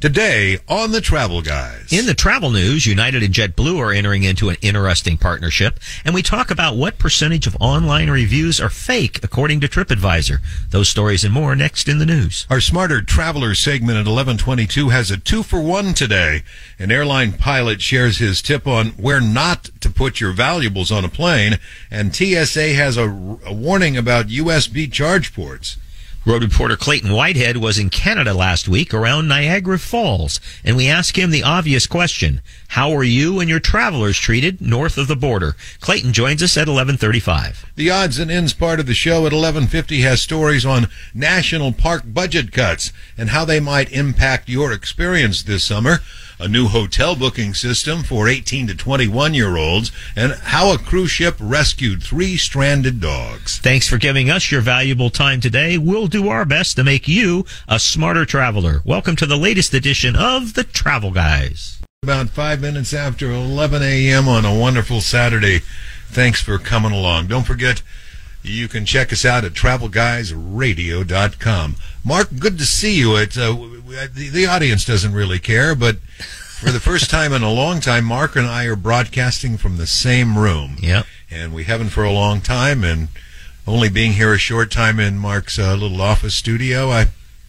Today on the Travel Guys. In the travel news, United and JetBlue are entering into an interesting partnership, and we talk about what percentage of online reviews are fake, according to TripAdvisor. Those stories and more next in the news. Our Smarter Traveler segment at 11:22 has a 2-for-1 today. An airline pilot shares his tip on where not to put your valuables on a plane, and TSA has a warning about USB charge ports. Road reporter Clayton Whitehead was in Canada last week around Niagara Falls, and we asked him the obvious question: how are you and your travelers treated north of the border? Clayton joins us at 11:35. The odds and ends part of the show at 11:50 has stories on national park budget cuts and how they might impact your experience this summer, a new hotel booking system for 18 to 21-year-olds, and how a cruise ship rescued 3 stranded dogs. Thanks for giving us your valuable time today. We'll do our best to make you a smarter traveler. Welcome to the latest edition of the Travel Guys. About 5 minutes after 11 a.m. on a wonderful Saturday. Thanks for coming along. Don't forget, you can check us out at TravelGuysRadio.com. Mark, good to see you. The audience doesn't really care, but for the first time in a long time, Mark and I are broadcasting from the same room. Yep. And we haven't for a long time, and only being here a short time in Mark's little office studio,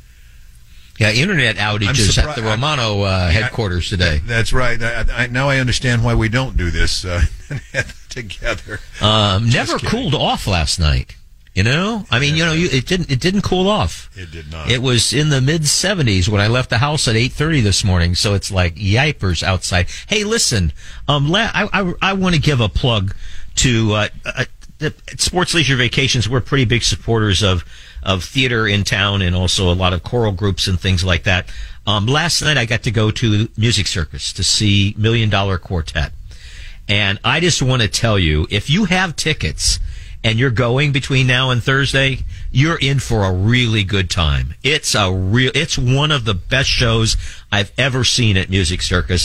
internet outages at the Romano headquarters today. That's right. Now I understand why we don't do this together. Never cooled off last night. You know, I mean, it didn't cool off. It did not. It was in the mid 70s when I left the house at 8:30 this morning. So it's like yipers outside. Hey, listen, I want to give a plug to the Sports Leisure Vacations. We're pretty big supporters of theater in town and also a lot of choral groups and things like that. Last night I got to go to Music Circus to see $1 Million Quartet. And I just want to tell you, if you have tickets and you're going between now and Thursday, you're in for a really good time. It's one of the best shows I've ever seen at Music Circus.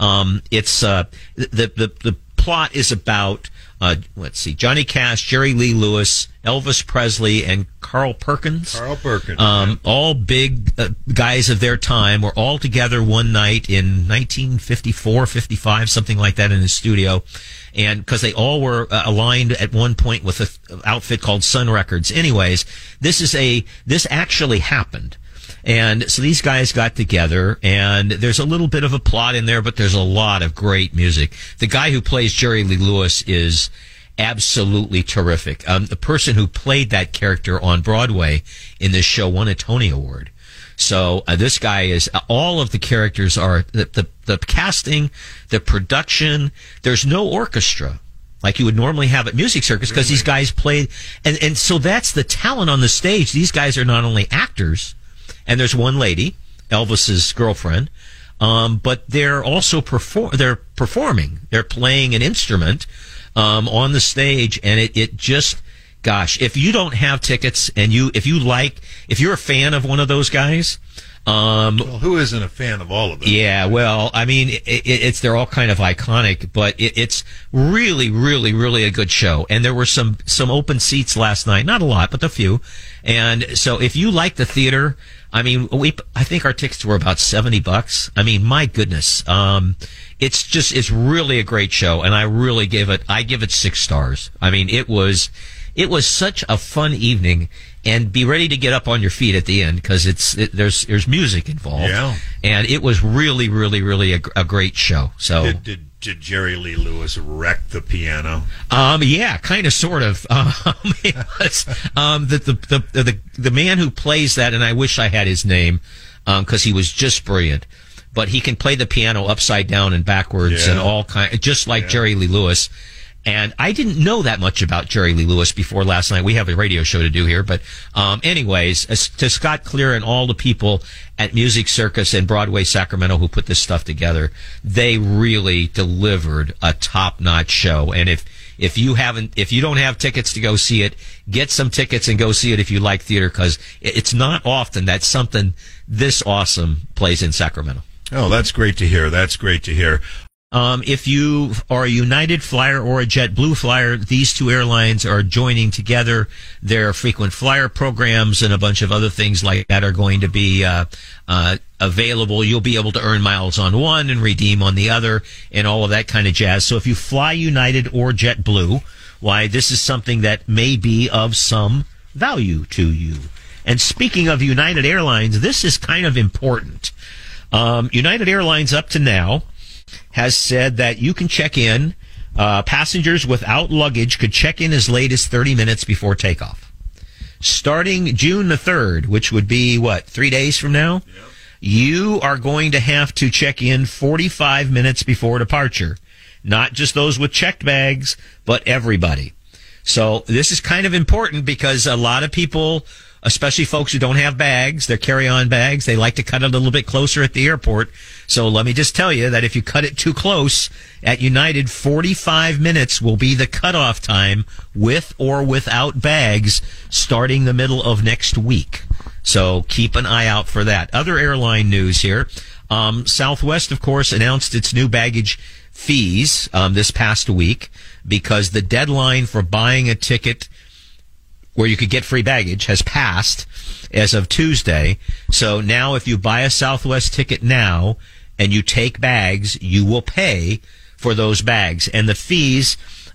The plot is about, Johnny Cash, Jerry Lee Lewis, Elvis Presley, and Carl Perkins. All big guys of their time were all together one night in 1954, 55, something like that, in the studio. And because they all were aligned at one point with an outfit called Sun Records. Anyways, this actually happened. And so these guys got together, and there's a little bit of a plot in there, but there's a lot of great music. The guy who plays Jerry Lee Lewis is absolutely terrific. The person who played that character on Broadway in this show won a Tony Award. So this guy is, all of the characters are, the casting, the production, there's no orchestra like you would normally have at Music Circus, because these guys played, and so that's the talent on the stage. These guys are not only actors, and there's one lady, Elvis's girlfriend, but they're also performing. They're playing an instrument on the stage, and it just, gosh, if you don't have tickets and if you're a fan of one of those guys, well, who isn't a fan of all of them? Yeah, well, I mean, they're all kind of iconic, but it's really, really, really a good show. And there were some open seats last night, not a lot, but a few. And so if you like the theater, I mean, I think our tickets were about $70. I mean, my goodness. It's really a great show, and I give it 6 stars. I mean, it was such a fun evening, and be ready to get up on your feet at the end, because there's music involved. Yeah. And it was really, really, really a great show. So did Jerry Lee Lewis wreck the piano? Yeah, kind of, sort of. It was, the man who plays that, and I wish I had his name, because he was just brilliant. But he can play the piano upside down and backwards, and all just like Jerry Lee Lewis. And I didn't know that much about Jerry Lee Lewis before last night. We have a radio show to do here. But anyways, to Scott Clear and all the people at Music Circus and Broadway Sacramento who put this stuff together, they really delivered a top-notch show. And if you don't have tickets to go see it, get some tickets and go see it if you like theater, because it's not often that something this awesome plays in Sacramento. Oh, that's great to hear. That's great to hear. If you are a United flyer or a JetBlue flyer, these two airlines are joining together. Their frequent flyer programs and a bunch of other things like that are going to be available. You'll be able to earn miles on one and redeem on the other and all of that kind of jazz. So if you fly United or JetBlue, why, this is something that may be of some value to you. And speaking of United Airlines, this is kind of important. United Airlines up to now has said that you can check in, passengers without luggage could check in as late as 30 minutes before takeoff. Starting June the 3rd, which would be, 3 days from now? Yep. You are going to have to check in 45 minutes before departure. Not just those with checked bags, but everybody. So this is kind of important because a lot of people, especially folks who don't have bags, their carry-on bags, they like to cut it a little bit closer at the airport. So let me just tell you that if you cut it too close at United, 45 minutes will be the cutoff time with or without bags starting the middle of next week. So keep an eye out for that. Other airline news here. Southwest, of course, announced its new baggage fees this past week because the deadline for buying a ticket where you could get free baggage has passed as of Tuesday. So now if you buy a Southwest ticket now and you take bags, you will pay for those bags. And the fees,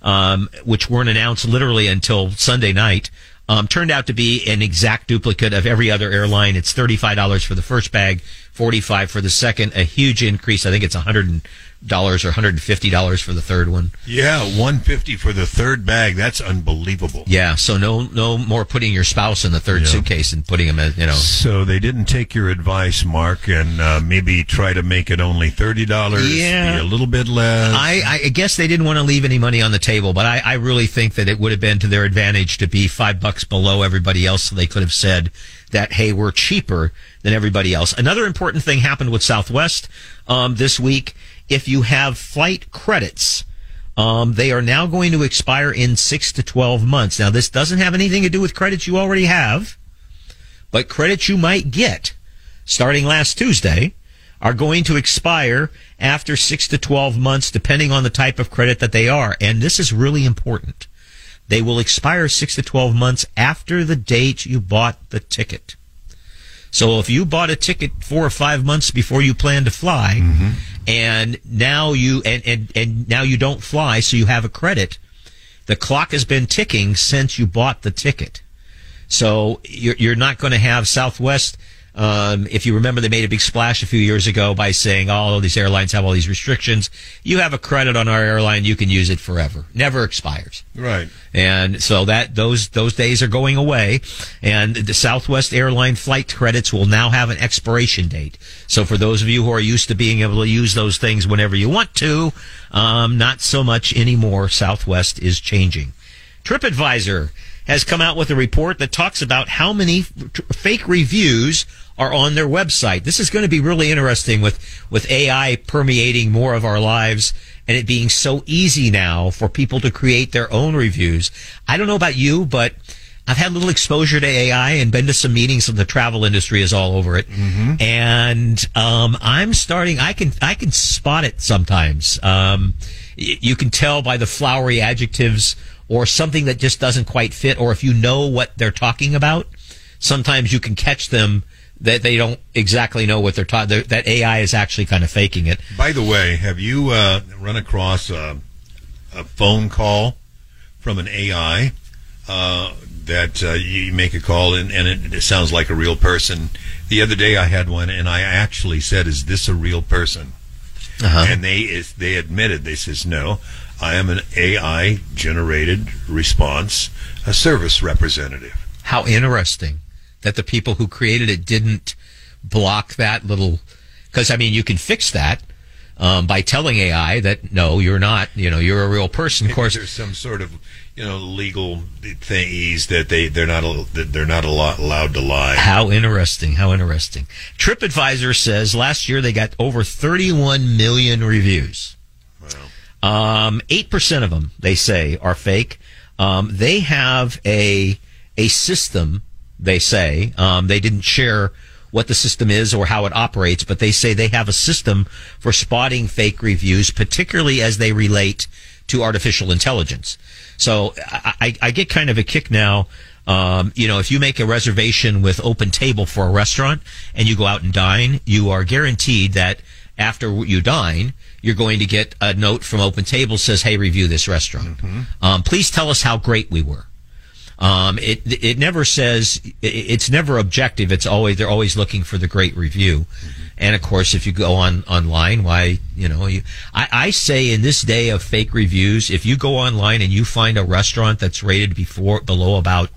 which weren't announced literally until Sunday night, turned out to be an exact duplicate of every other airline. It's $35 for the first bag, $45 for the second, a huge increase. I think it's $100 or $150 for the third one. Yeah, $150 for the third bag. That's unbelievable. Yeah, so no more putting your spouse in the third suitcase and putting them in, So they didn't take your advice, Mark, and maybe try to make it only $30, yeah, be a little bit less. I guess they didn't want to leave any money on the table, but I really think that it would have been to their advantage to be $5 below everybody else, so they could have said that, hey, we're cheaper than everybody else. Another important thing happened with Southwest this week. If you have flight credits, they are now going to expire in 6 to 12 months. Now, this doesn't have anything to do with credits you already have, but credits you might get starting last Tuesday are going to expire after 6 to 12 months, depending on the type of credit that they are. And this is really important. They will expire 6 to 12 months after the date you bought the ticket. So if you bought a ticket 4 or 5 months before you plan to fly, and now you and now you don't fly, so you have a credit, the clock has been ticking since you bought the ticket. So you're not going to have Southwest. If you remember, they made a big splash a few years ago by saying, all these airlines have all these restrictions. You have a credit on our airline, you can use it forever. Never expires. Right. And so that those days are going away. And the Southwest airline flight credits will now have an expiration date. So for those of you who are used to being able to use those things whenever you want to, not so much anymore. Southwest is changing. TripAdvisor has come out with a report that talks about how many fake reviews are on their website. This is going to be really interesting with AI permeating more of our lives and it being so easy now for people to create their own reviews. I don't know about you, but I've had a little exposure to AI and been to some meetings. The travel industry is all over it. And I'm starting, I can spot it sometimes. You can tell by the flowery adjectives or something that just doesn't quite fit, or if you know what they're talking about, sometimes you can catch them that they don't exactly know what they're talking. That AI is actually kind of faking it. By the way, have you run across a phone call from an AI that you make a call and it sounds like a real person? The other day I had one, and I actually said, "Is this a real person?" And they admitted. They says, "No, I am an AI-generated response, a service representative." How interesting that the people who created it didn't block that little... Because, I mean, you can fix that by telling AI that, no, you're not, you're a real person. Of course, there's some sort of, legal things that they're not allowed to lie. How interesting. TripAdvisor says last year they got over 31 million reviews. 8% of them, they say, are fake. They have a system, they say, they didn't share what the system is or how it operates, but they say they have a system for spotting fake reviews, particularly as they relate to artificial intelligence. So I get kind of a kick now. If you make a reservation with Open Table for a restaurant and you go out and dine, you are guaranteed that after you dine, you're going to get a note from Open Table says, "Hey, review this restaurant. Please tell us how great we were." It never says, it's never objective. It's always, they're always looking for the great review. And of course, if you go online, I say in this day of fake reviews, if you go online and you find a restaurant that's rated below about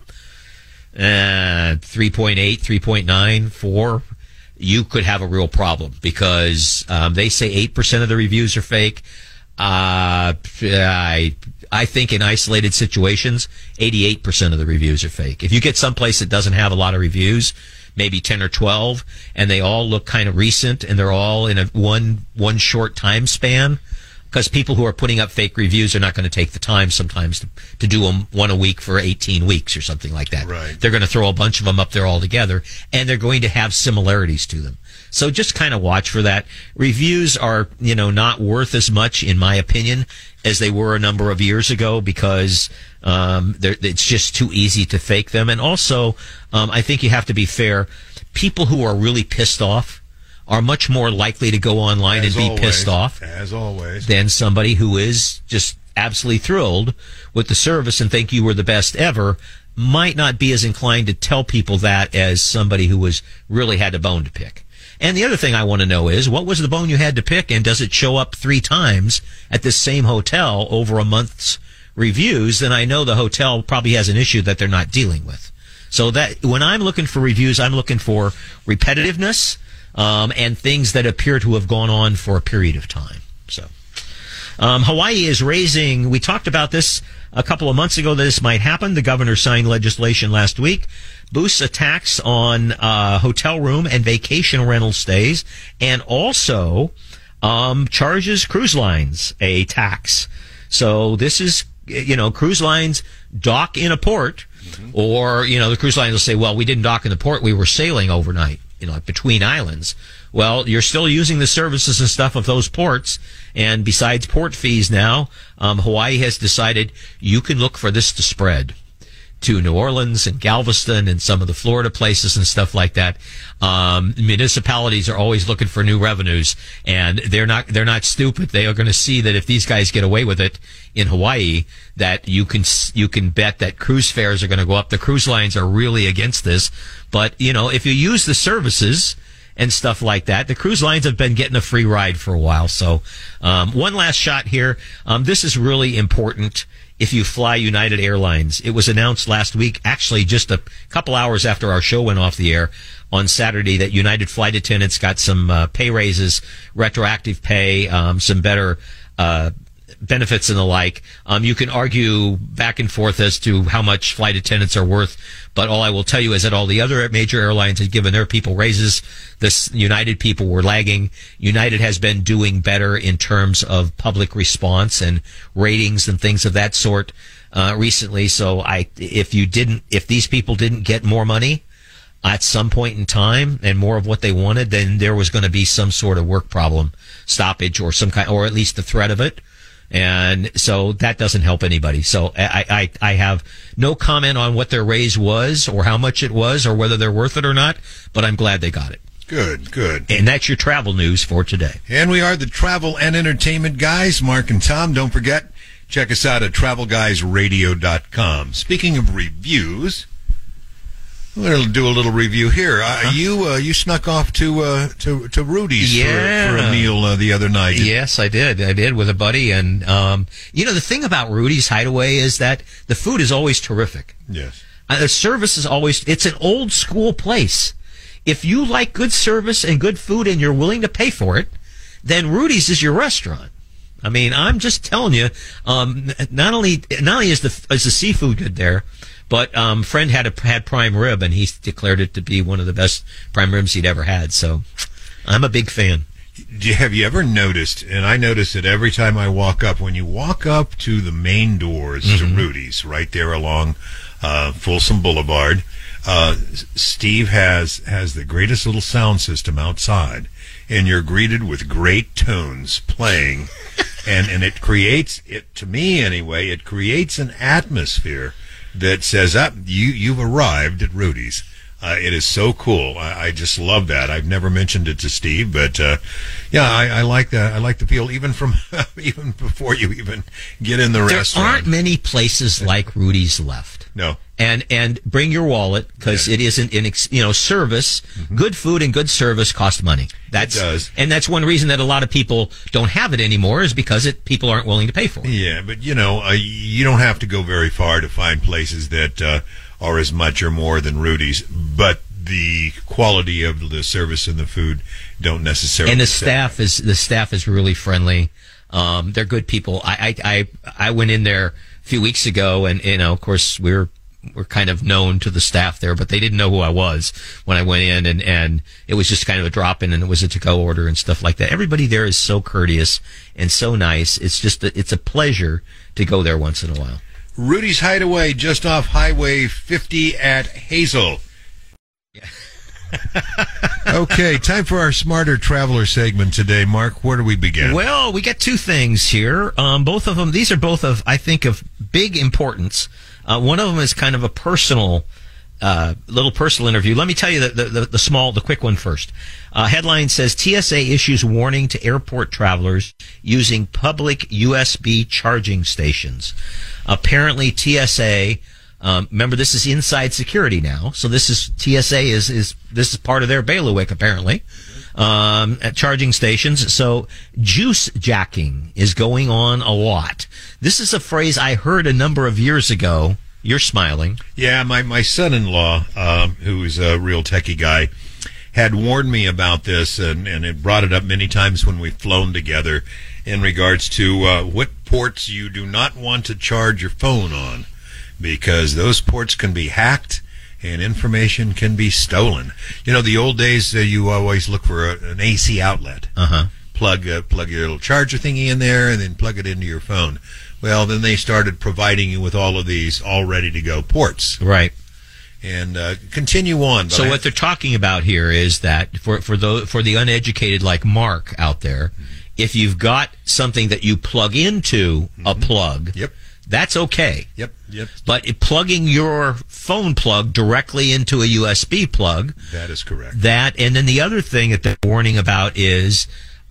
3.8, 3.9, 4, you could have a real problem because they say 8% of the reviews are fake. I think in isolated situations, 88% of the reviews are fake. If you get someplace that doesn't have a lot of reviews, maybe 10 or 12, and they all look kind of recent and they're all in a one short time span, because people who are putting up fake reviews are not going to take the time sometimes to do them one a week for 18 weeks or something like that. Right. They're going to throw a bunch of them up there all together, and they're going to have similarities to them. So just kind of watch for that. Reviews are, not worth as much, in my opinion, as they were a number of years ago because it's just too easy to fake them. And also, I think you have to be fair. People who are really pissed off are much more likely to go online and be pissed off, as always, than somebody who is just absolutely thrilled with the service and think you were the best ever. Might not be as inclined to tell people that as somebody who was really had a bone to pick. And the other thing I want to know is, what was the bone you had to pick, and does it show up 3 times at this same hotel over a month's reviews? Then I know the hotel probably has an issue that they're not dealing with. So that when I'm looking for reviews, I'm looking for repetitiveness and things that appear to have gone on for a period of time. So Hawaii is raising, we talked about this a couple of months ago, that this might happen. The governor signed legislation last week, boosts a tax on hotel room and vacation rental stays, and also charges cruise lines a tax. So this is, cruise lines dock in a port, or, the cruise lines will say, well, we didn't dock in the port, we were sailing overnight, between islands. Well, you're still using the services and stuff of those ports, and besides port fees now, Hawaii has decided you can look for this to spread to New Orleans and Galveston and some of the Florida places and stuff like that. Municipalities are always looking for new revenues, and they're not stupid. They are going to see that if these guys get away with it in Hawaii, that you can bet that cruise fares are going to go up. The cruise lines are really against this, but if you use the services and stuff like that, the cruise lines have been getting a free ride for a while. So one last shot here. This is really important if you fly United Airlines. It was announced last week, actually just a couple hours after our show went off the air on Saturday, that United flight attendants got some pay raises, retroactive pay, some better benefits and the like. You can argue back and forth as to how much flight attendants are worth, but all I will tell you is that all the other major airlines had given their people raises. This United people were lagging. United has been doing better in terms of public response and ratings and things of that sort recently. So if these people didn't get more money at some point in time and more of what they wanted, then there was going to be some sort of work problem, stoppage, or some kind, or at least the threat of it. And so that doesn't help anybody. So I have no comment on what their raise was or how much it was or whether they're worth it or not, but I'm glad they got it. Good. And that's your travel news for today. And we are the travel and entertainment guys, Mark and Tom. Don't forget, check us out at travelguysradio.com. Speaking of reviews, we'll do a little review here. You snuck off to Rudy's for a meal the other night. Yes, I did with a buddy. And the thing about Rudy's Hideaway is that the food is always terrific. Yes, the service is always. It's an old school place. If you like good service and good food and you're willing to pay for it, then Rudy's is your restaurant. I mean, I'm just telling you. Not only is the seafood good there, but friend had prime rib, and he declared it to be one of the best prime ribs he'd ever had. So I'm a big fan. Have you ever noticed, and I notice it every time I walk up, when you walk up to the main doors to Rudy's, right there along Folsom Boulevard. Steve has the greatest little sound system outside, and you're greeted with great tunes playing, and it creates, to me anyway, it creates an atmosphere that says, you've arrived at Rudy's. It is so cool. I just love that. I've never mentioned it to Steve, but I like that. I like the feel even from even before you even get in the restaurant. There aren't many places like Rudy's left. No. And bring your wallet, because it isn't service. Mm-hmm. Good food and good service cost money. It does. And that's one reason that a lot of people don't have it anymore, is because people aren't willing to pay for it. Yeah, but you don't have to go very far to find places that are as much or more than Rudy's, but the quality of the service and the food don't necessarily. And the staff is really friendly. They're good people. I went in there a few weeks ago, and of course we're kind of known to the staff there, but they didn't know who I was when I went in, and it was just kind of a drop in, and it was a to-go order and stuff like that. Everybody there is so courteous and so nice. It's a pleasure to go there once in a while. Rudy's Hideaway, just off Highway 50 at Hazel. Yeah. Okay, time for our Smarter Traveler segment today. Mark, where do we begin? Well, we got two things here. Both of them, these are both of big importance. One of them is kind of a little personal interview. Let me tell you the quick one first. Headline says TSA issues warning to airport travelers using public USB charging stations. Apparently TSA, remember this is inside security now, so this is TSA this is part of their bailiwick apparently. At charging stations. So juice jacking is going on a lot. This is a phrase I heard a number of years ago. You're smiling. Yeah, my son-in-law, who is a real techie guy, had warned me about this, and it brought it up many times when we've flown together in regards to what ports you do not want to charge your phone on, because those ports can be hacked and information can be stolen. The old days, you always look for an AC outlet. Plug your little charger thingy in there and then plug it into your phone. Well, then they started providing you with all of these all ready-to-go ports. Right. And continue on. So what they're talking about here is that for the uneducated like Mark out there, if you've got something that you plug into a plug, that's okay. Yep. But plugging your phone plug directly into a USB plug, that is correct. And then the other thing that they're warning about is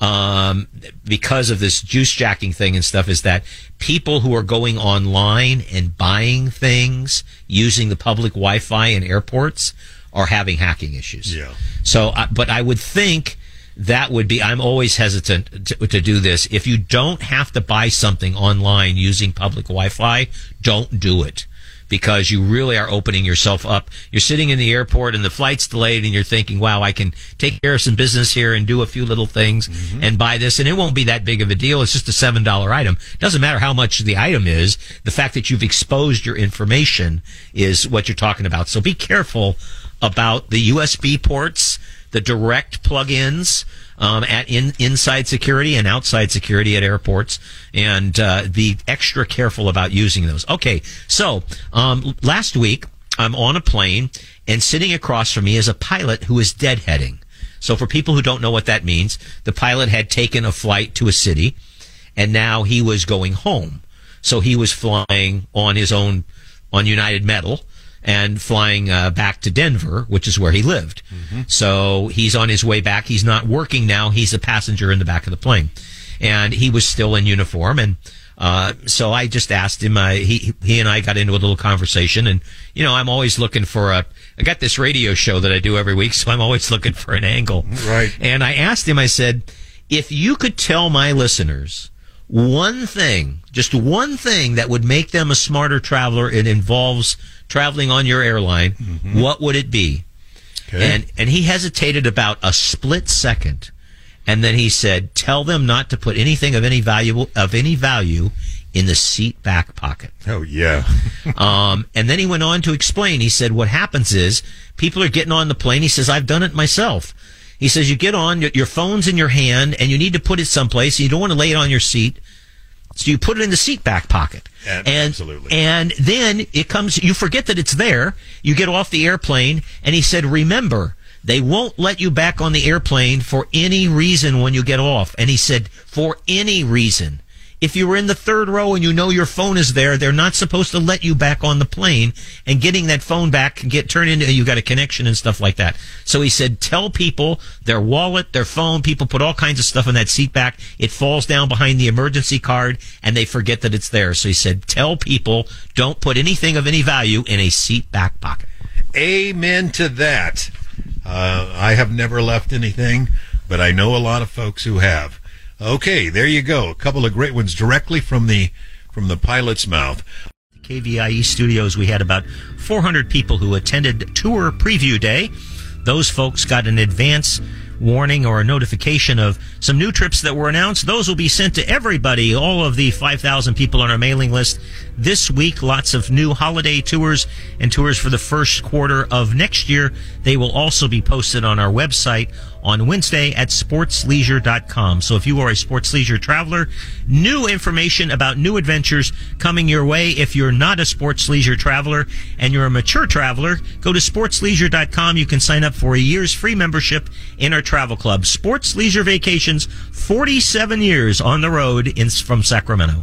because of this juice jacking thing and stuff, is that people who are going online and buying things using the public Wi-Fi in airports are having hacking issues. Yeah. So, but I would think that would be, I'm always hesitant to do this. If you don't have to buy something online using public Wi-Fi, don't do it. Because you really are opening yourself up. You're sitting in the airport and the flight's delayed and you're thinking, wow, I can take care of some business here and do a few little things and buy this, and it won't be that big of a deal. It's just a $7 item. Doesn't matter how much the item is. The fact that you've exposed your information is what you're talking about. So be careful about the USB ports, the direct plug-ins inside security and outside security at airports, and be extra careful about using those. Okay, so last week I'm on a plane, and sitting across from me is a pilot who is deadheading. So for people who don't know what that means, the pilot had taken a flight to a city, and now he was going home. So he was flying on his own, on United Metal, and flying back to Denver, which is where he lived. So he's on his way back. He's not working now. He's a passenger in the back of the plane. And he was still in uniform. And so I just asked him, he and I got into a little conversation. And, I'm always looking for I got this radio show that I do every week, so I'm always looking for an angle. Right. And I asked him, I said, if you could tell my listeners one thing, just one thing that would make them a smarter traveler, it involves traveling on your airline, what would it be? Okay. And he hesitated about a split second, and then he said, tell them not to put anything of any value in the seat back pocket. Oh, yeah. And then he went on to explain. He said, what happens is people are getting on the plane. He says, I've done it myself. He says, you get on, your phone's in your hand, and you need to put it someplace. You don't want to lay it on your seat. So you put it in the seat back pocket. Absolutely. And then it comes, you forget that it's there. You get off the airplane, and he said, remember, they won't let you back on the airplane for any reason when you get off. And he said, for any reason. If you were in the third row and you know your phone is there, they're not supposed to let you back on the plane, and getting that phone back can turn into, you got a connection and stuff like that. So he said, tell people their wallet, their phone, people put all kinds of stuff in that seat back. It falls down behind the emergency card and they forget that it's there. So he said, tell people don't put anything of any value in a seat back pocket. Amen to that. I have never left anything, but I know a lot of folks who have. Okay, there you go. A couple of great ones directly from the pilot's mouth. KVIE studios, we had about 400 people who attended Tour Preview Day. Those folks got an advance warning or a notification of some new trips that were announced. Those will be sent to everybody, all of the 5,000 people on our mailing list. This week, lots of new holiday tours and tours for the first quarter of next year. They will also be posted on our website on Wednesday at sportsleisure.com. So if you are a sports leisure traveler, new information about new adventures coming your way. If you're not a sports leisure traveler and you're a mature traveler, go to sportsleisure.com. You can sign up for a year's free membership in our travel club. Sports Leisure Vacations, 47 years on the road from Sacramento.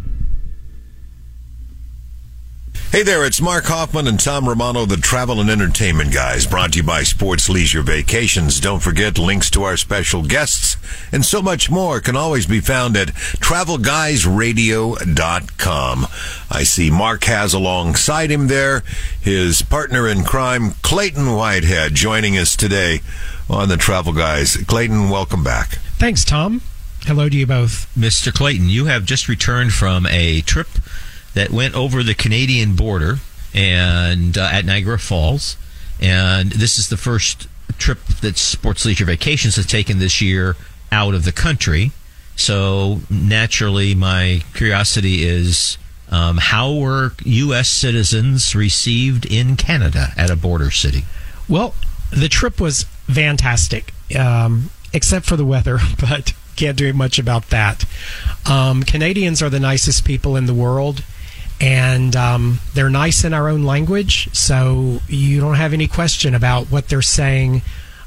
Hey there, it's Mark Hoffman and Tom Romano, the travel and entertainment guys, brought to you by Sports Leisure Vacations. Don't forget, links to our special guests and so much more can always be found at TravelGuysRadio.com. I see Mark has alongside him there his partner in crime, Clayton Whitehead, joining us today on the Travel Guys. Clayton, welcome back. Thanks, Tom. Hello to you both. Mr. Clayton, you have just returned from a trip that went over the Canadian border and at Niagara Falls. And this is the first trip that Sports Leisure Vacations has taken this year out of the country. So naturally, my curiosity is, how were U.S. citizens received in Canada at a border city? Well, the trip was fantastic, except for the weather, but can't do much about that. Canadians are the nicest people in the world. And they're nice in our own language, so you don't have any question about what they're saying.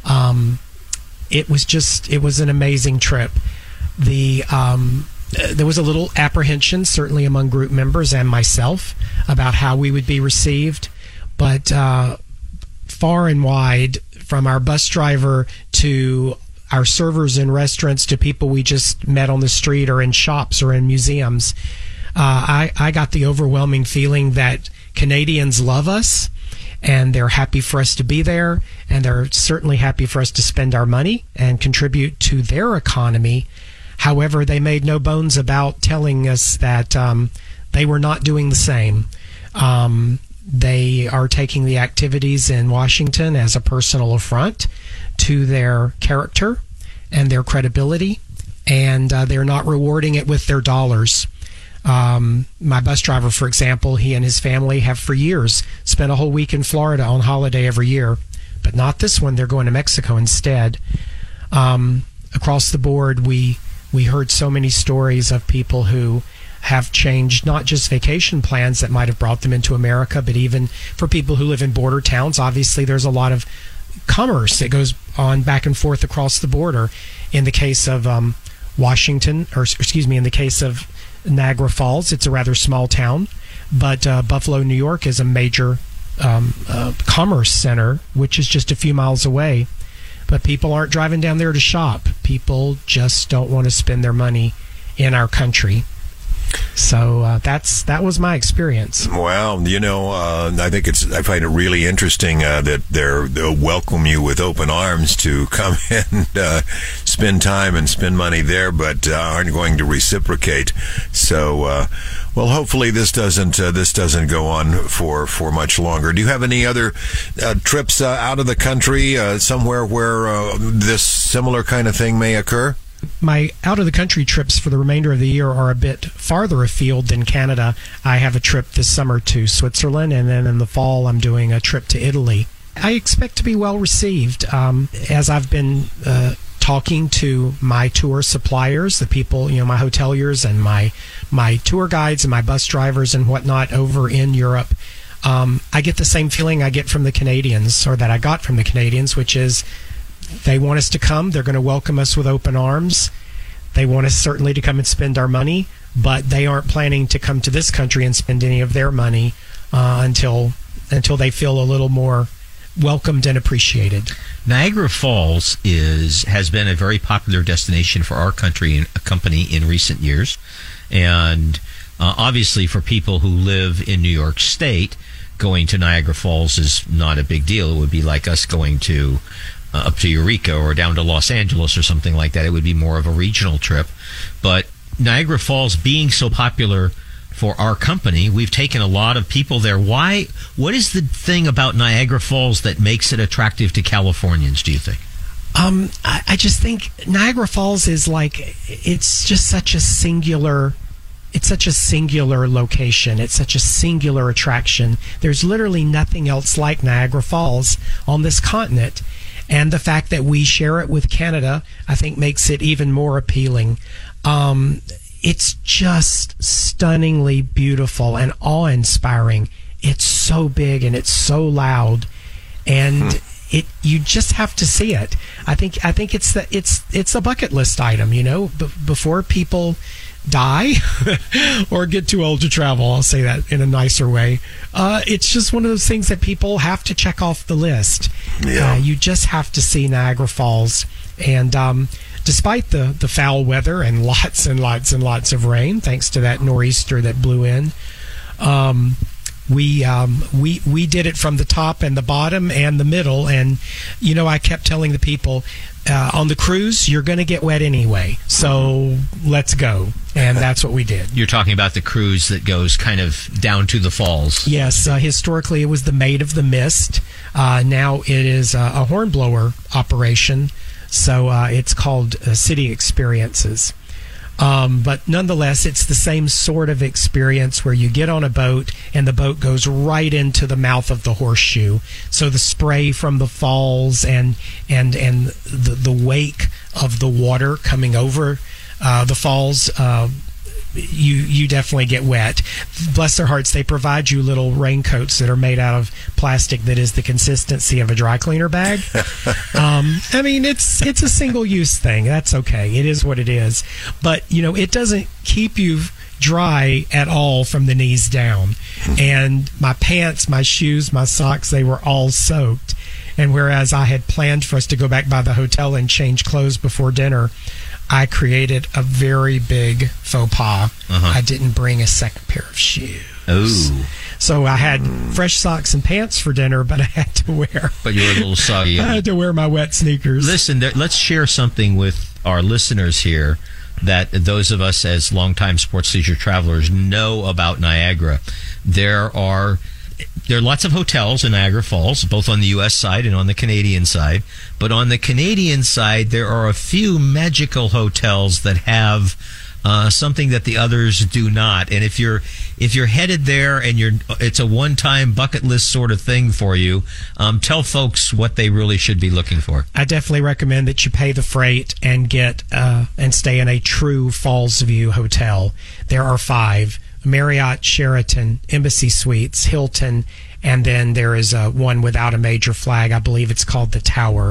It was an amazing trip. There was a little apprehension, certainly among group members and myself, about how we would be received. But far and wide, from our bus driver to our servers in restaurants to people we just met on the street or in shops or in museums, I got the overwhelming feeling that Canadians love us, and they're happy for us to be there, and they're certainly happy for us to spend our money and contribute to their economy. However, they made no bones about telling us that they were not doing the same. They are taking the activities in Washington as a personal affront to their character and their credibility, and they're not rewarding it with their dollars. My bus driver, for example, he and his family have for years spent a whole week in Florida on holiday every year, but not this one. They're going to Mexico instead. Across the board, we heard so many stories of people who have changed not just vacation plans that might have brought them into America, but even for people who live in border towns. Obviously, there's a lot of commerce that goes on back and forth across the border. In the case of in the case of Niagara Falls, it's a rather small town, but Buffalo, New York is a major commerce center, which is just a few miles away. But people aren't driving down there to shop. People just don't want to spend their money in our country. So that was my experience. Well, I find it really interesting that they'll welcome you with open arms to come and spend time and spend money there, but aren't going to reciprocate. So, well, hopefully this doesn't go on for much longer. Do you have any other trips out of the country, somewhere where this similar kind of thing may occur? My out-of-the-country trips for the remainder of the year are a bit farther afield than Canada. I have a trip this summer to Switzerland, and then in the fall I'm doing a trip to Italy. I expect to be well received. As I've been talking to my tour suppliers, the people, my hoteliers and my tour guides and my bus drivers and whatnot over in Europe, I get the same feeling I get from the Canadians, or that I got from the Canadians, which is they want us to come. They're going to welcome us with open arms. They want us certainly to come and spend our money, but they aren't planning to come to this country and spend any of their money until they feel a little more welcomed and appreciated. Niagara Falls has been a very popular destination for our country and a company in recent years, and obviously for people who live in New York State, going to Niagara Falls is not a big deal. It would be like us going to up to Eureka or down to Los Angeles or something like that. It would be more of a regional trip. But Niagara Falls being so popular for our company, we've taken a lot of people there. Why? What is the thing about Niagara Falls that makes it attractive to Californians, do you think? I just think Niagara Falls is it's just such a singular... It's such a singular location. It's such a singular attraction. There's literally nothing else like Niagara Falls on this continent. And the fact that we share it with Canada, I think, makes it even more appealing. It's just stunningly beautiful and awe-inspiring. It's so big and it's so loud, and you just have to see it. I think it's a bucket list item. Before people die or get too old to travel, I'll say that in a nicer way. It's just one of those things that people have to check off the list. Yeah. You just have to see Niagara Falls, and despite the foul weather and lots and lots and lots of rain, thanks to that nor'easter that blew in, we did it from the top and the bottom and the middle. And I kept telling the people, on the cruise, you're going to get wet anyway, so let's go. And that's what we did. You're talking about the cruise that goes kind of down to the falls. Yes, historically it was the Maid of the Mist. Now it is a hornblower operation, so it's called City Experiences. But nonetheless, it's the same sort of experience where you get on a boat and the boat goes right into the mouth of the horseshoe. So the spray from the falls and the wake of the water coming over the falls, you definitely get wet. Bless their hearts, they provide you little raincoats that are made out of plastic that is the consistency of a dry cleaner bag. I mean, it's a single-use thing. That's okay. It is what it is. But, it doesn't keep you dry at all from the knees down. And my pants, my shoes, my socks, they were all soaked. And whereas I had planned for us to go back by the hotel and change clothes before dinner, I created a very big faux pas. I didn't bring a second pair of shoes. Oh. So I had fresh socks and pants for dinner, but I had to wear... But you were a little soggy. I had to wear my wet sneakers. Listen, let's share something with our listeners here that those of us as longtime sports leisure travelers know about Niagara. There are lots of hotels in Niagara Falls, both on the U.S. side and on the Canadian side. But on the Canadian side, there are a few magical hotels that have something that the others do not. And if you're headed there and it's a one-time bucket list sort of thing for you, tell folks what they really should be looking for. I definitely recommend that you pay the freight and get and stay in a true Falls View hotel. There are 5. Marriott, Sheraton, Embassy Suites, Hilton, and then there is one without a major flag. I believe it's called the Tower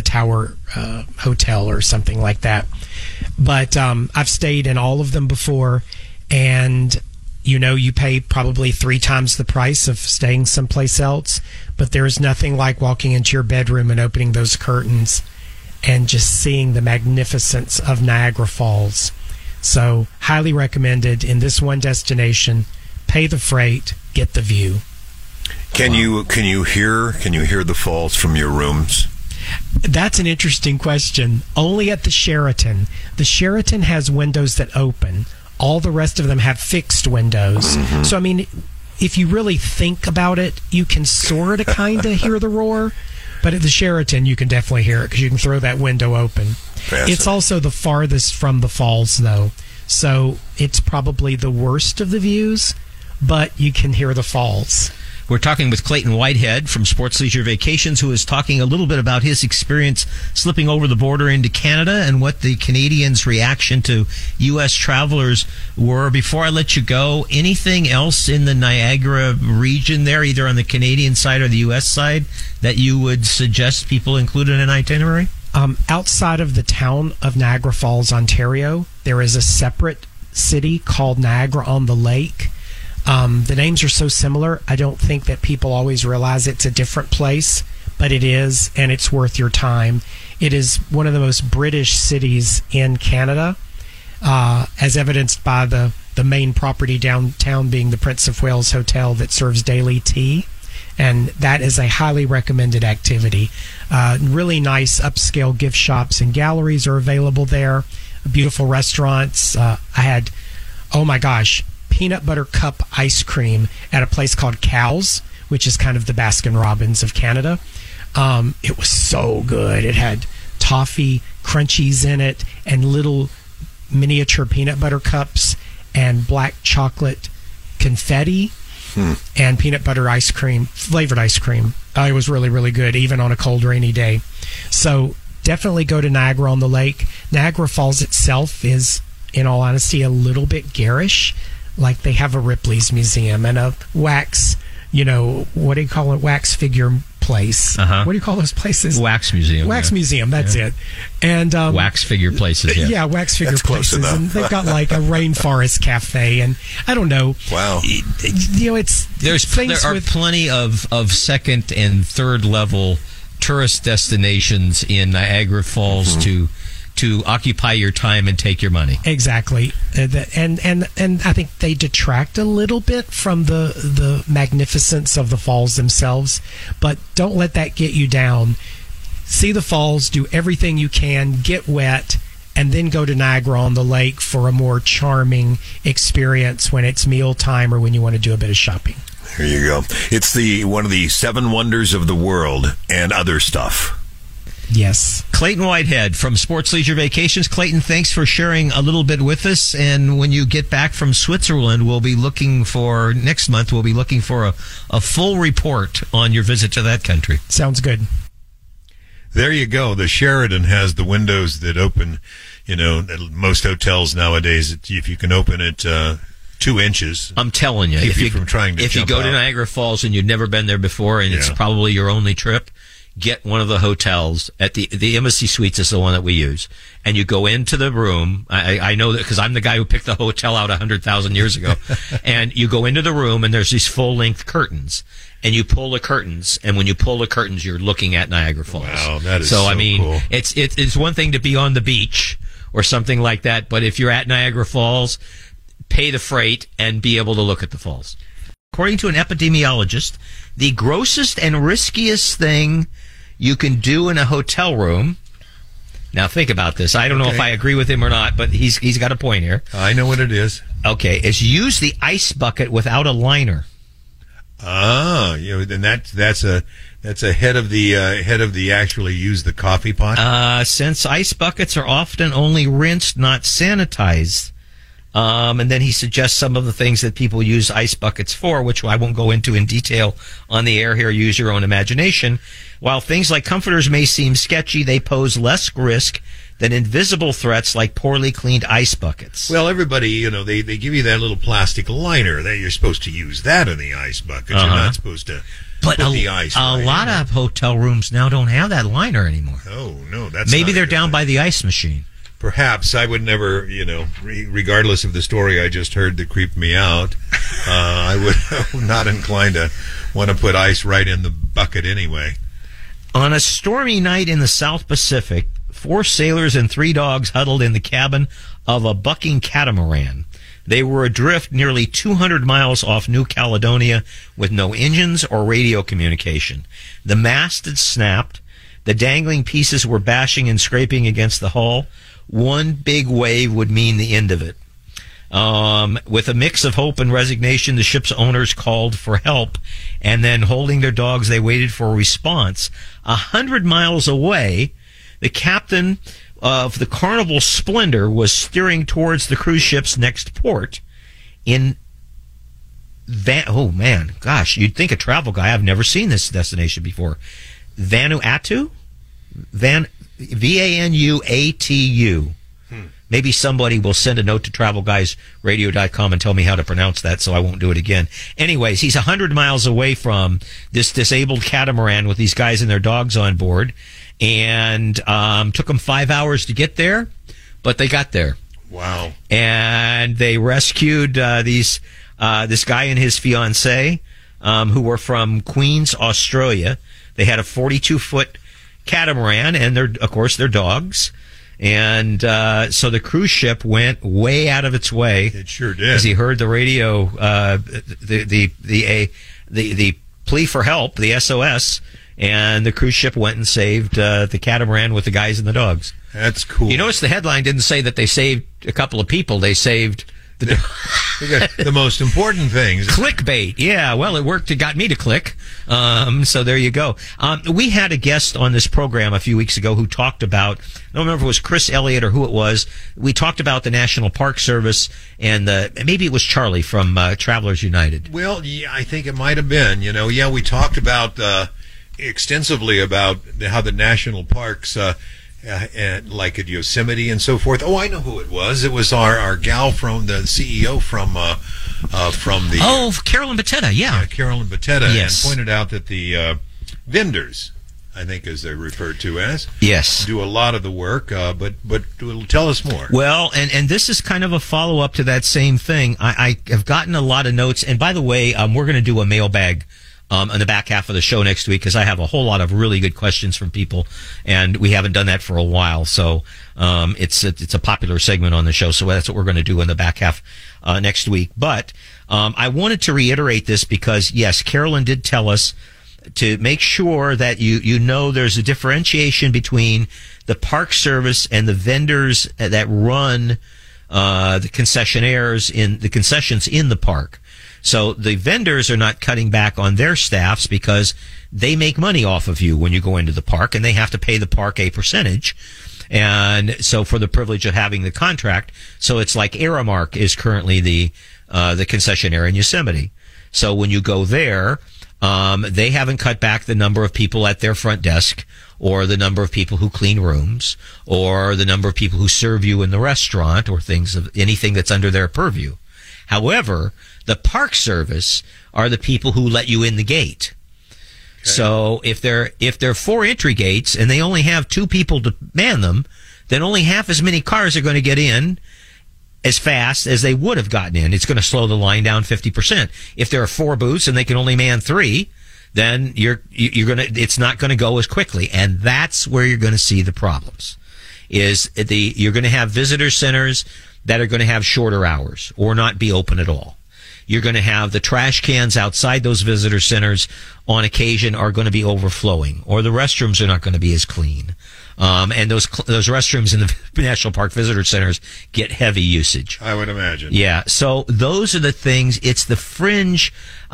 Hotel or something like that. But I've stayed in all of them before, and you pay probably 3 times the price of staying someplace else, but there's nothing like walking into your bedroom and opening those curtains and just seeing the magnificence of Niagara Falls. So, highly recommended in this one destination. Pay the freight, get the view. Can you hear the falls from your rooms? That's an interesting question. Only at the Sheraton. The Sheraton has windows that open. All the rest of them have fixed windows. So, I mean, if you really think about it, you can sort of kind of hear the roar. But at the Sheraton, you can definitely hear it because you can throw that window open. It's also the farthest from the falls, though. So it's probably the worst of the views, but you can hear the falls. We're talking with Clayton Whitehead from Sports Leisure Vacations, who is talking a little bit about his experience slipping over the border into Canada and what the Canadians' reaction to U.S. travelers were. Before I let you go, anything else in the Niagara region there, either on the Canadian side or the U.S. side, that you would suggest people include in an itinerary? Outside of the town of Niagara Falls, Ontario, there is a separate city called Niagara-on-the-Lake. The names are so similar, I don't think that people always realize it's a different place, but it is, and it's worth your time. It is one of the most British cities in Canada, as evidenced by the main property downtown being the Prince of Wales Hotel that serves daily tea, and that is a highly recommended activity. Really nice upscale gift shops and galleries are available there, beautiful restaurants. I had, oh my gosh, peanut butter cup ice cream at a place called Cow's, which is kind of the Baskin-Robbins of Canada. It was so good. It had toffee crunchies in it and little miniature peanut butter cups and black chocolate confetti and peanut butter ice cream, flavored ice cream. It was really, really good, even on a cold, rainy day. So definitely go to Niagara-on-the-Lake. Niagara Falls itself is, in all honesty, a little bit garish. Like, they have a Ripley's Museum and a wax, what do you call it? Wax figure place. What do you call those places? Wax museum. Wax museum, that's it. And wax figure places, yeah, wax figure that's places. Close enough. And they've got like a rainforest cafe, and I don't know. Wow. There are plenty of second and third level tourist destinations in Niagara Falls to occupy your time and take your money. Exactly. And I think they detract a little bit from the magnificence of the falls themselves, but don't let that get you down. See the falls, do everything you can, get wet, and then go to Niagara-on-the-Lake for a more charming experience when it's mealtime or when you want to do a bit of shopping. There you go. It's one of the 7 wonders of the world and other stuff. Yes. Clayton Whitehead from Sports Leisure Vacations. Clayton, thanks for sharing a little bit with us. And when you get back from Switzerland, next month, we'll be looking for a full report on your visit to that country. Sounds good. There you go. The Sheraton has the windows that open, most hotels nowadays, if you can open it 2 inches. I'm telling you, if you go to Niagara Falls and you've never been there before and it's probably your only trip, get one of the hotels at the Embassy Suites is the one that we use, and you go into the room. I know that because I'm the guy who picked the hotel out 100,000 years ago. And you go into the room and there's these full length curtains, and you pull the curtains, and when you pull the curtains, you're looking at Niagara Falls. Wow, that is so cool. It's one thing to be on the beach or something like that, but if you're at Niagara Falls, pay the freight and be able to look at the falls. According to an epidemiologist, the grossest and riskiest thing you can do in a hotel room. Now think about this. I don't know if I agree with him or not, but he's got a point here. I know what it is. Okay, is use the ice bucket without a liner. Then that's a head of the actually use the coffee pot. Since ice buckets are often only rinsed, not sanitized. And then he suggests some of the things that people use ice buckets for, which I won't go into in detail on the air here. Use your own imagination. While things like comforters may seem sketchy, they pose less risk than invisible threats like poorly cleaned ice buckets. Well, everybody, they give you that little plastic liner that you're supposed to use that in the ice bucket. You're not supposed to put the ice. A lot of hotel rooms now don't have that liner anymore. Oh, no. That's maybe they're down by the ice machine. Perhaps. I would never, regardless of the story I just heard that creeped me out, I'm not inclined to want to put ice right in the bucket anyway. On a stormy night in the South Pacific, 4 sailors and 3 dogs huddled in the cabin of a bucking catamaran. They were adrift nearly 200 miles off New Caledonia with no engines or radio communication. The mast had snapped. The dangling pieces were bashing and scraping against the hull. One big wave would mean the end of it. With a mix of hope and resignation, the ship's owners called for help, and then holding their dogs, they waited for a response. 100 miles away, the captain of the Carnival Splendor was steering towards the cruise ship's next port. In oh man, gosh, you'd think a travel guy. I've never seen this destination before. Vanuatu? Vanuatu. Maybe somebody will send a note to travelguysradio.com and tell me how to pronounce that, so I won't do it again. Anyways, he's 100 miles away from this disabled catamaran with these guys and their dogs on board, and took them 5 hours to get there, but they got there. Wow. And they rescued this guy and his fiancée, who were from Queens, Australia. They had a 42-foot catamaran and, of course, their dogs. And so the cruise ship went way out of its way. It sure did. As he heard the radio, the plea for help, the SOS, and the cruise ship went and saved the catamaran with the guys and the dogs. That's cool. You notice the headline didn't say that they saved a couple of people. They saved the most important things. Clickbait. Yeah, well, it worked. It got me to click. So there you go. We had a guest on this program a few weeks ago who talked about, I don't remember if it was Chris Elliott or who it was. We talked about the National Park Service and maybe it was Charlie from Travelers United. Well, yeah, I think it might have been. We talked about extensively about how the national parks like at Yosemite and so forth. Oh, I know who it was. It was our gal from the CEO from the Carolyn Batetta. Yeah, Carolyn Batetta. Yes, and pointed out that the vendors, I think as they're referred to as, yes, do a lot of the work. But tell us more. Well, and this is kind of a follow up to that same thing. I have gotten a lot of notes, and by the way, we're going to do a mailbag in the back half of the show next week, because I have a whole lot of really good questions from people, and we haven't done that for a while. So it's a popular segment on the show, so that's what we're going to do in the back half next week. But I wanted to reiterate this because, yes, Carolyn did tell us to make sure that you know there's a differentiation between the Park Service and the vendors that run the concessionaires in the concessions in the park. So the vendors are not cutting back on their staffs because they make money off of you when you go into the park, and they have to pay the park a percentage. And so for the privilege of having the contract, so it's like Aramark is currently the concessionaire in Yosemite. So when you go there, they haven't cut back the number of people at their front desk, or the number of people who clean rooms, or the number of people who serve you in the restaurant, or anything that's under their purview. However, the Park Service are the people who let you in the gate. Okay. So if there are 4 entry gates and they only have 2 people to man them, then only half as many cars are going to get in as fast as they would have gotten in. It's going to slow the line down 50%. If there are 4 booths and they can only man 3, then it's not going to go as quickly, and that's where you're going to see the problems. You're going to have visitor centers that are going to have shorter hours or not be open at all. You're going to have the trash cans outside those visitor centers on occasion are going to be overflowing, or the restrooms are not going to be as clean. And those restrooms in the National Park Visitor Centers get heavy usage. I would imagine. Yeah. So those are the things. It's the fringe.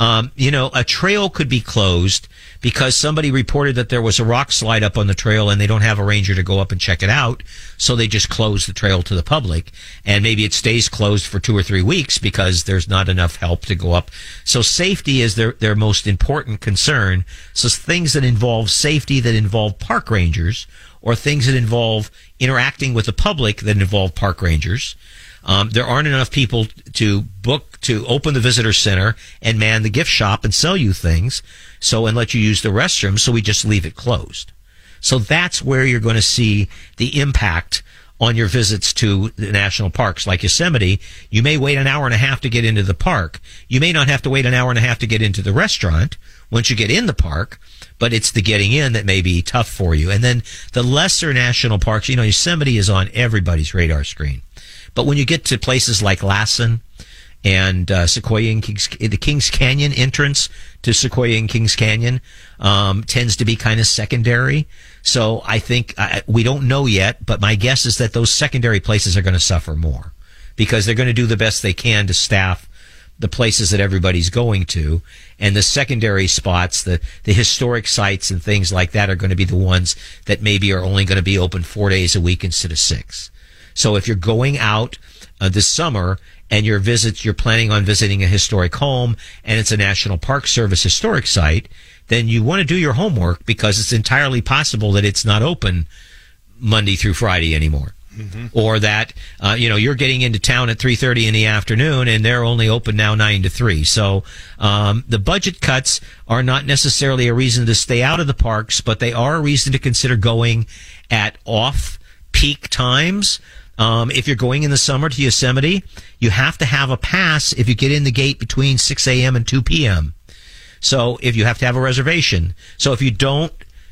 A trail could be closed because somebody reported that there was a rock slide up on the trail and they don't have a ranger to go up and check it out. So they just close the trail to the public, and maybe it stays closed for 2 or 3 weeks because there's not enough help to go up. So safety is their most important concern. So things that involve safety, that involve park rangers, or things that involve interacting with the public that involve park rangers. There aren't enough people to open the visitor center and man the gift shop and sell you things, and let you use the restroom, so we just leave it closed. So that's where you're going to see the impact on your visits to the national parks. Like Yosemite, you may wait an hour and a half to get into the park. You may not have to wait an hour and a half to get into the restaurant once you get in the park, but it's the getting in that may be tough for you. And then the lesser national parks, Yosemite is on everybody's radar screen. But when you get to places like Lassen and Sequoia and the Kings Canyon entrance to Sequoia and Kings Canyon tends to be kind of secondary. So I think we don't know yet, but my guess is that those secondary places are going to suffer more because they're going to do the best they can to staff the places that everybody's going to, and the secondary spots, the historic sites and things like that are going to be the ones that maybe are only going to be open 4 days a week instead of 6. So if you're going out this summer and you're planning on visiting a historic home and it's a National Park Service historic site, then you want to do your homework, because it's entirely possible that it's not open Monday through Friday anymore. Mm-hmm. Or that, you're getting into town at 3:30 in the afternoon and they're only open now 9 to 3. So, the budget cuts are not necessarily a reason to stay out of the parks, but they are a reason to consider going at off-peak times. If you're going in the summer to Yosemite, you have to have a pass if you get in the gate between 6 a.m. and 2 p.m. So if you have to have a reservation. So if you don't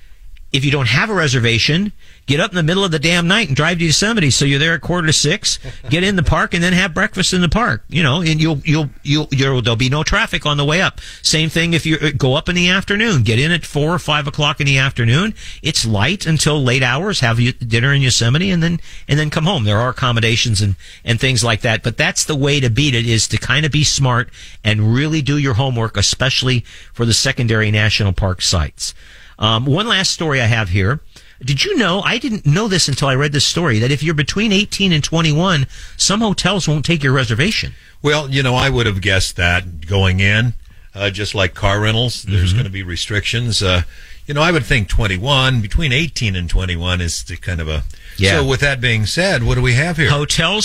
have a reservation, get up in the middle of the damn night and drive to Yosemite. So you're there at 5:45, get in the park, and then have breakfast in the park. And there'll be no traffic on the way up. Same thing if you go up in the afternoon, get in at 4 or 5 o'clock in the afternoon. It's light until late hours. Have dinner in Yosemite, and then come home. There are accommodations and things like that. But that's the way to beat it, is to kind of be smart and really do your homework, especially for the secondary national park sites. One last story I have here. Did you know, I didn't know this until I read this story, that if you're between 18 and 21, some hotels won't take your reservation. Well, I would have guessed that going in, just like car rentals, there's going to be restrictions. I would think 21, between 18 and 21 is the kind of a... Yeah. So with that being said, what do we have here?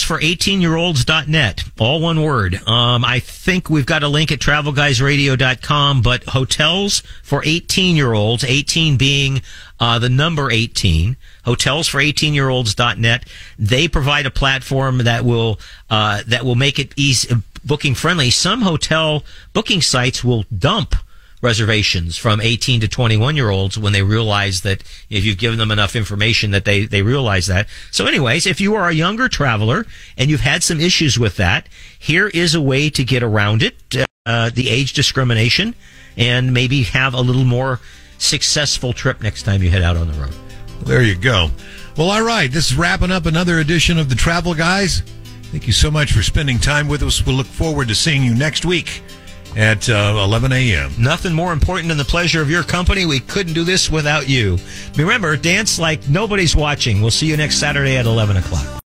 Hotelsfor18year-olds.net. All one word. I think we've got a link at travelguysradio.com, but hotels for 18-year-olds, 18 being the number 18, hotelsfor18year-olds.net. They provide a platform that will make it easy, booking friendly. Some hotel booking sites will dump reservations from 18 to 21-year-olds when they realize that, if you've given them enough information, that they realize that. So anyways, if you are a younger traveler and you've had some issues with that, here is a way to get around it, the age discrimination, and maybe have a little more successful trip next time you head out on the road. There you go. Well, all right. This is wrapping up another edition of the Travel Guys. Thank you so much for spending time with us. We'll look forward to seeing you next week at 11 a.m. Nothing more important than the pleasure of your company. We couldn't do this without you. Remember, dance like nobody's watching. We'll see you next Saturday at 11 o'clock.